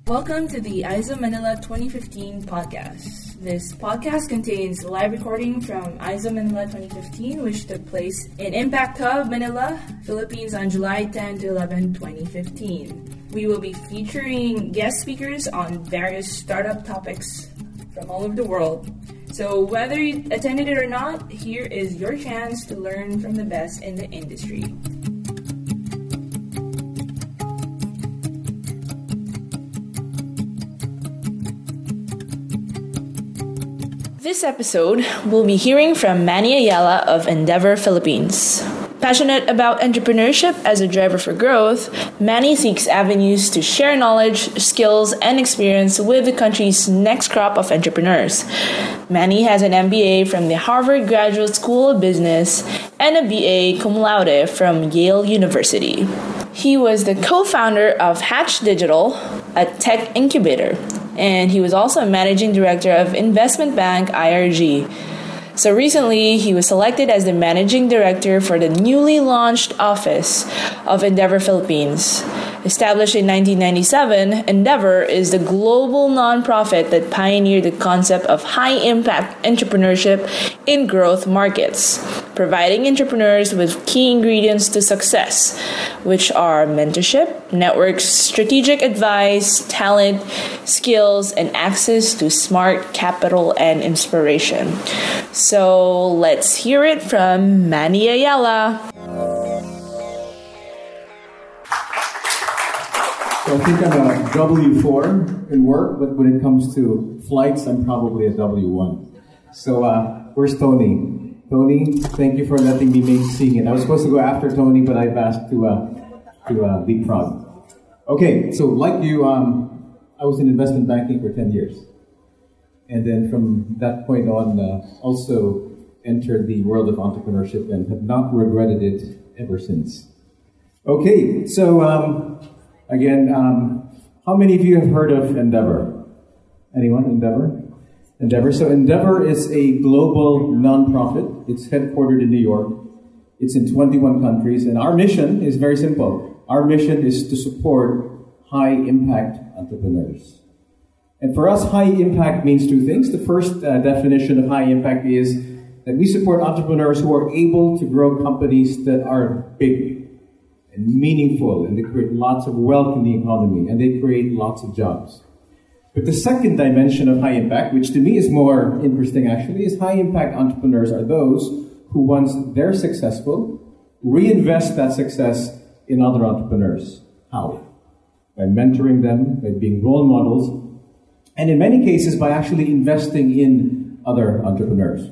Welcome to the ISO Manila 2015 podcast. This podcast contains a live recording from ISO Manila 2015, which took place in Impact Hub, Manila, Philippines on July 10 to 11, 2015. We will be featuring guest speakers on various startup topics from all over the world. So whether you attended it or not, here is your chance to learn from the best in the industry. This episode, we'll be hearing from Manny Ayala of Endeavor Philippines. Passionate about entrepreneurship as a driver for growth, Manny seeks avenues to share knowledge, skills, and experience with the country's next crop of entrepreneurs. Manny has an MBA from the Harvard Graduate School of Business and a BA cum laude from Yale University. He was the co-founder of Hatch Digital, a tech incubator, and he was also a managing director of investment bank IRG. So recently, he was selected as the managing director for the newly launched office of Endeavor Philippines. Established in 1997, Endeavor is the global nonprofit that pioneered the concept of high-impact entrepreneurship in growth markets, providing entrepreneurs with key ingredients to success, which are mentorship, networks, strategic advice, talent, skills, and access to smart capital and inspiration. So let's hear it from Manny Ayala. So I think I'm a W4 in work, but when it comes to flights, I'm probably a W1. So where's Tony? Tony, thank you for letting me make seeing it. I was supposed to go after Tony, but I've asked to leapfrog. Okay, so like you, I was in investment banking for 10 years. And then from that point on, also entered the world of entrepreneurship and have not regretted it ever since. Okay, so again, how many of you have heard of Endeavor? Anyone? Endeavor. So Endeavor is a global nonprofit. It's headquartered in New York. It's in 21 countries. And our mission is very simple. Our mission is to support high-impact entrepreneurs. And for us, high impact means two things. The first definition of high impact is that we support entrepreneurs who are able to grow companies that are big and meaningful, and they create lots of wealth in the economy, and they create lots of jobs. But the second dimension of high impact, which to me is more interesting actually, is high impact entrepreneurs are those who, once they're successful, reinvest that success in other entrepreneurs. How? By mentoring them, by being role models, and in many cases by actually investing in other entrepreneurs.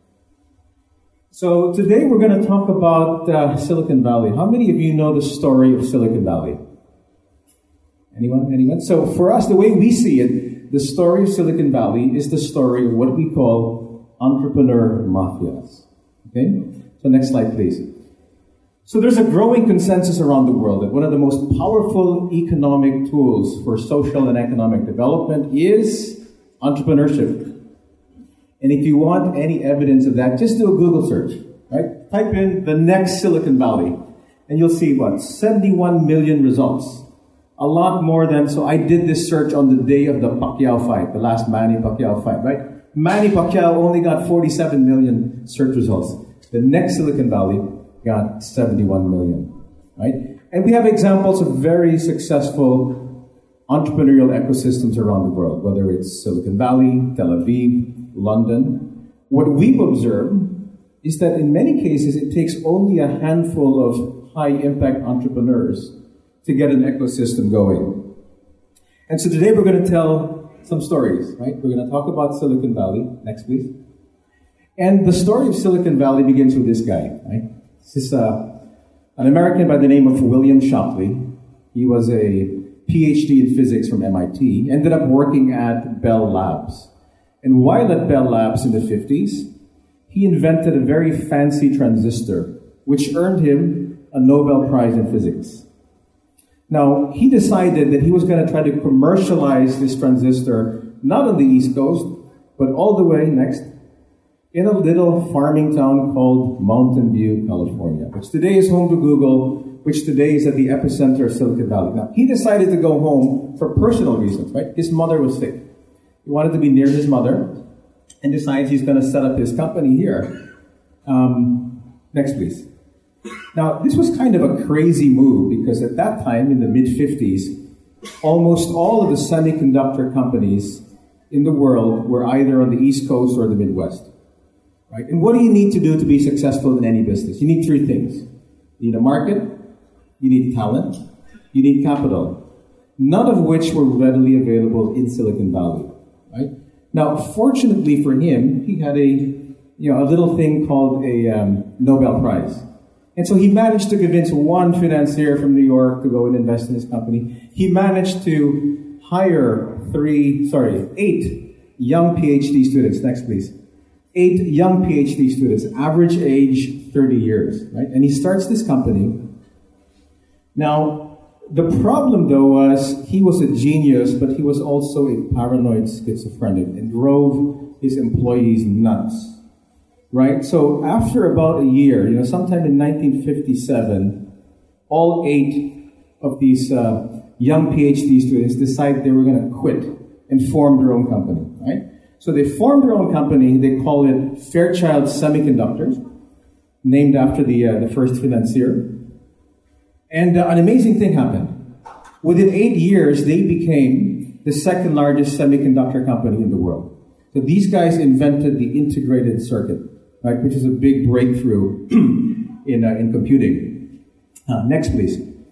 So today we're going to talk about Silicon Valley. How many of you know the story of Silicon Valley? Anyone? So for us, the way we see it, the story of Silicon Valley is the story of what we call entrepreneur mafias. Okay? So next slide, please. So there's a growing consensus around the world that one of the most powerful economic tools for social and economic development is entrepreneurship. And if you want any evidence of that, just do a Google search, right? Type in the next Silicon Valley, and you'll see 71 million results. A lot more than, so I did this search on the day of the Pacquiao fight, the last Manny Pacquiao fight, right? Manny Pacquiao only got 47 million search results. The next Silicon Valley got 71 million, right? And we have examples of very successful entrepreneurial ecosystems around the world, whether it's Silicon Valley, Tel Aviv, London. What we've observed is that in many cases, it takes only a handful of high-impact entrepreneurs to get an ecosystem going. And so today we're going to tell some stories, right? We're going to talk about Silicon Valley. Next, please. And the story of Silicon Valley begins with this guy, right? This is an American by the name of William Shockley. He was a PhD in physics from MIT, ended up working at Bell Labs. And while at Bell Labs in the 50s, he invented a very fancy transistor, which earned him a Nobel Prize in physics. Now, he decided that he was going to try to commercialize this transistor, not on the East Coast, but all the way next, in a little farming town called Mountain View, California, which today is home to Google, which today is at the epicenter of Silicon Valley. Now, he decided to go home for personal reasons, right? His mother was sick. He wanted to be near his mother and decides he's going to set up his company here. Next, please. Now, this was kind of a crazy move because at that time, in the mid-50s, almost all of the semiconductor companies in the world were either on the East Coast or the Midwest. Right? And what do you need to do to be successful in any business? You need three things. You need a market, you need talent, you need capital. None of which were readily available in Silicon Valley. Right? Now, fortunately for him, he had a little thing called a Nobel Prize. And so he managed to convince one financier from New York to go and invest in his company. He managed to hire 8 young PhD students. Next, please. 8 young PhD students, average age 30 years, right? And he starts this company. Now, the problem, though, was he was a genius, but he was also a paranoid schizophrenic and drove his employees nuts. Right? So after about a year, sometime in 1957, all 8 of these young PhD students decided they were going to quit and form their own company. Right? So they formed their own company. They call it Fairchild Semiconductors, named after the first financier. And an amazing thing happened. Within 8 years, they became the second largest semiconductor company in the world. So these guys invented the integrated circuit. Right, which is a big breakthrough in computing. Next, please.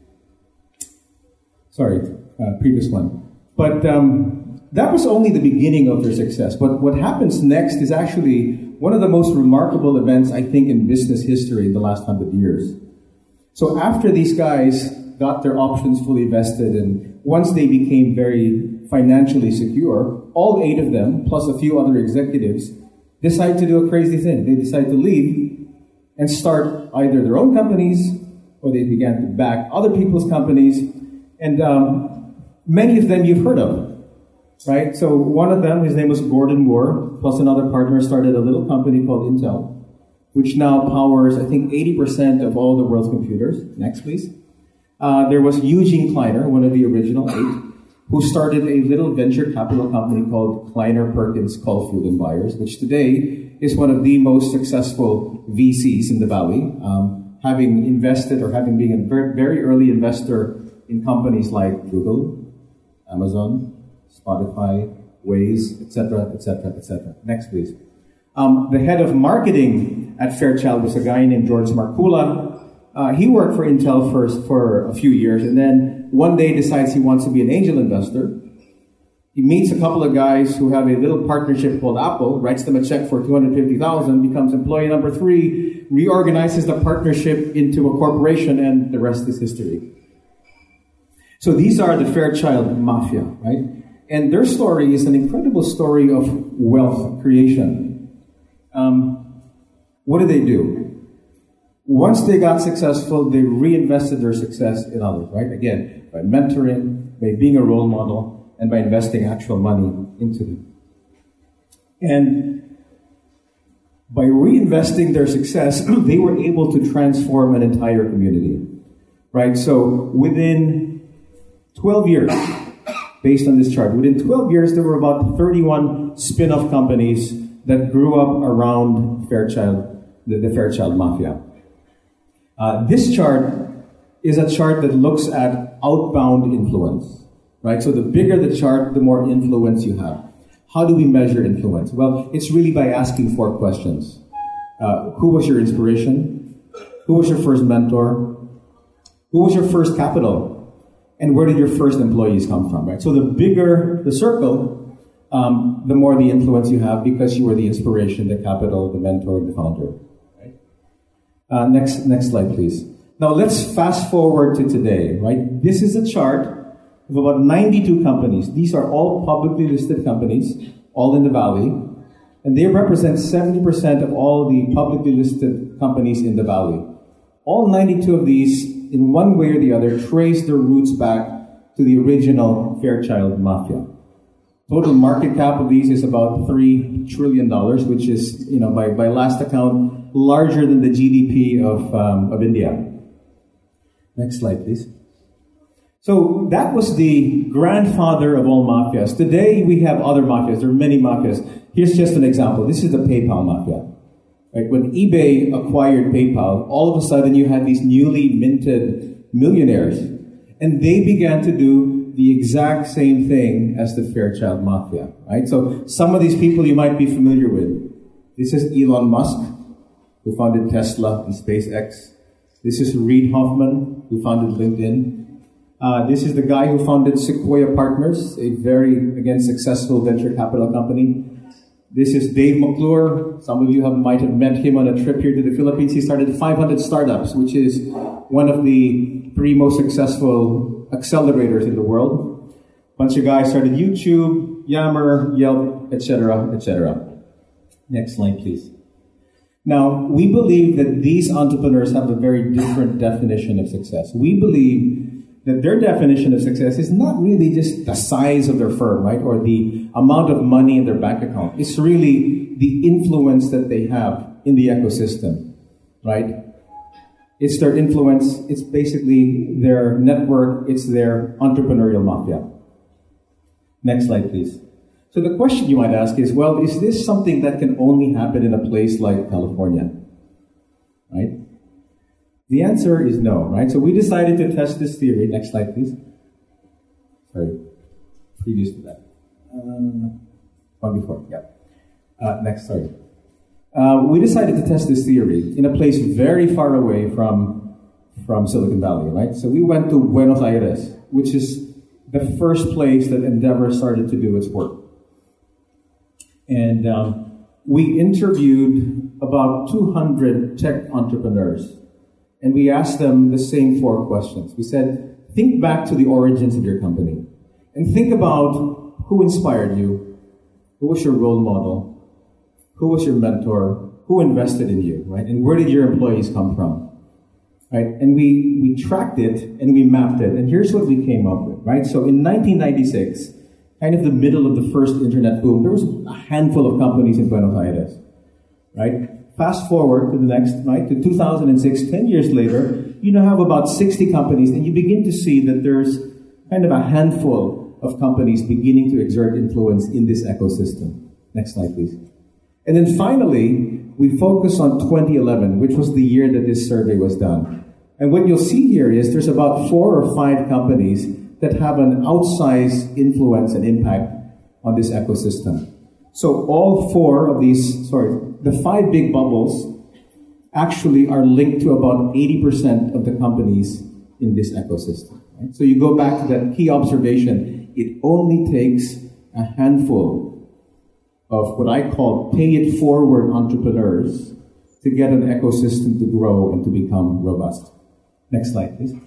Sorry, previous one. But that was only the beginning of their success. But what happens next is actually one of the most remarkable events, I think, in business history in the last 100 years. So after these guys got their options fully vested, and once they became very financially secure, all 8 of them, plus a few other executives, decided to do a crazy thing. They decided to leave and start either their own companies, or they began to back other people's companies. And many of them you've heard of, right? So one of them, his name was Gordon Moore, plus another partner, started a little company called Intel, which now powers, I think, 80% of all the world's computers. Next, please. There was Eugene Kleiner, one of the original 8, who started a little venture capital company called Kleiner Perkins Caulfield and Byers, which today is one of the most successful VCs in the Valley, having invested or having been a very, very early investor in companies like Google, Amazon, Spotify, Waze, etc., etc., etc. Next, please. The head of marketing at Fairchild was a guy named George Markula. He worked for Intel first for a few years, and then one day decides he wants to be an angel investor. He meets a couple of guys who have a little partnership called Apple, writes them a check for $250,000, becomes employee number 3, reorganizes the partnership into a corporation, and the rest is history. So these are the Fairchild Mafia, right? And their story is an incredible story of wealth creation. What did they do? Once they got successful, they reinvested their success in others, right? Again, by mentoring, by being a role model, and by investing actual money into them. And by reinvesting their success, they were able to transform an entire community, right? So within 12 years, based on this chart, within 12 years, there were about 31 spin-off companies that grew up around Fairchild, the Fairchild Mafia. This chart is a chart that looks at outbound influence, right? So the bigger the chart, the more influence you have. How do we measure influence? Well, it's really by asking 4 questions. Who was your inspiration? Who was your first mentor? Who was your first capital? And where did your first employees come from, right? So the bigger the circle, the more the influence you have because you were the inspiration, the capital, the mentor, the founder. Next slide, please. Now let's fast forward to today, right? This is a chart of about 92 companies. These are all publicly listed companies, all in the Valley, and they represent 70% of all the publicly listed companies in the Valley. All 92 of these, in one way or the other, trace their roots back to the original Fairchild Mafia. Total market cap of these is about $3 trillion, which is, by last account, larger than the GDP of India. Next slide, please. So that was the grandfather of all mafias. Today we have other mafias. There are many mafias. Here's just an example. This is the PayPal mafia. Right? When eBay acquired PayPal, all of a sudden you had these newly minted millionaires, and they began to do the exact same thing as the Fairchild Mafia. Right? So some of these people you might be familiar with. This is Elon Musk, who founded Tesla and SpaceX. This is Reid Hoffman, who founded LinkedIn. This is the guy who founded Sequoia Partners, a very, again, successful venture capital company. This is Dave McClure. Some of you might have met him on a trip here to the Philippines. He started 500 Startups, which is one of the 3 most successful accelerators in the world. A bunch of guys started YouTube, Yammer, Yelp, etc., etc. Next slide, please. Now, we believe that these entrepreneurs have a very different definition of success. We believe that their definition of success is not really just the size of their firm, right, or the amount of money in their bank account. It's really the influence that they have in the ecosystem, right? It's their influence. It's basically their network. It's their entrepreneurial mafia. Next slide, please. So the question you might ask is, well, is this something that can only happen in a place like California, right? The answer is no, right? So we decided to test this theory. Next slide, please. Sorry, previous to that. One before, yeah. Next, sorry. We decided to test this theory in a place very far away from Silicon Valley, right? So we went to Buenos Aires, which is the first place that Endeavor started to do its work. And we interviewed about 200 tech entrepreneurs. And we asked them the same 4 questions. We said, think back to the origins of your company. And think about who inspired you, who was your role model, who was your mentor, who invested in you, right? And where did your employees come from, right? And we tracked it and we mapped it. And here's what we came up with, right? So in 1996, kind of the middle of the first internet boom, there was a handful of companies in Buenos Aires, right? Fast forward to the next, right, to 2006, 10 years later, you now have about 60 companies, and you begin to see that there's kind of a handful of companies beginning to exert influence in this ecosystem. Next slide, please. And then finally, we focus on 2011, which was the year that this survey was done. And what you'll see here is there's about 4 or 5 companies that have an outsized influence and impact on this ecosystem. So all 4 of these, the 5 big bubbles actually are linked to about 80% of the companies in this ecosystem. Right? So you go back to that key observation, it only takes a handful of what I call pay-it-forward entrepreneurs to get an ecosystem to grow and to become robust. Next slide, please.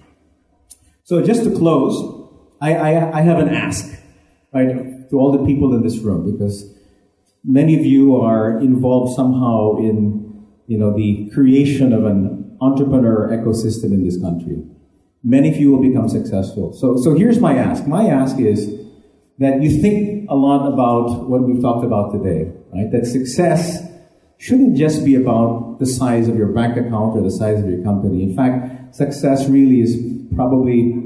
So just to close, I have an ask, right, to all the people in this room, because many of you are involved somehow in, the creation of an entrepreneur ecosystem in this country. Many of you will become successful. So here's my ask. My ask is that you think a lot about what we've talked about today, right? That success shouldn't just be about the size of your bank account or the size of your company. In fact, success really is probably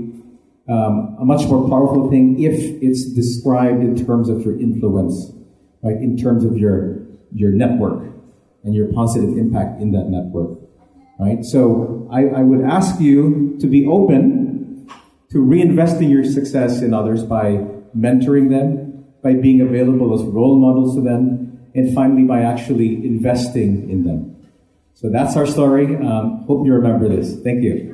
a much more powerful thing if it's described in terms of your influence, right? In terms of your network and your positive impact in that network, right? So I would ask you to be open to reinvesting your success in others by mentoring them, by being available as role models to them, and finally by actually investing in them. So that's our story. Hope you remember this. Thank you.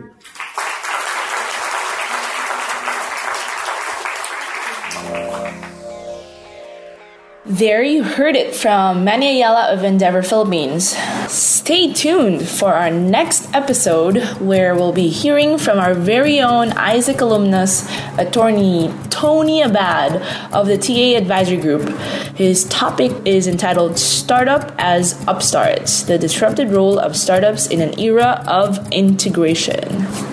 There you heard it from Manny Ayala of Endeavor Philippines. Stay tuned for our next episode, where we'll be hearing from our very own Isaac alumnus, attorney Tony Abad of the TA Advisory Group. His topic is entitled Startup as Upstarts, the disrupted role of startups in an era of integration.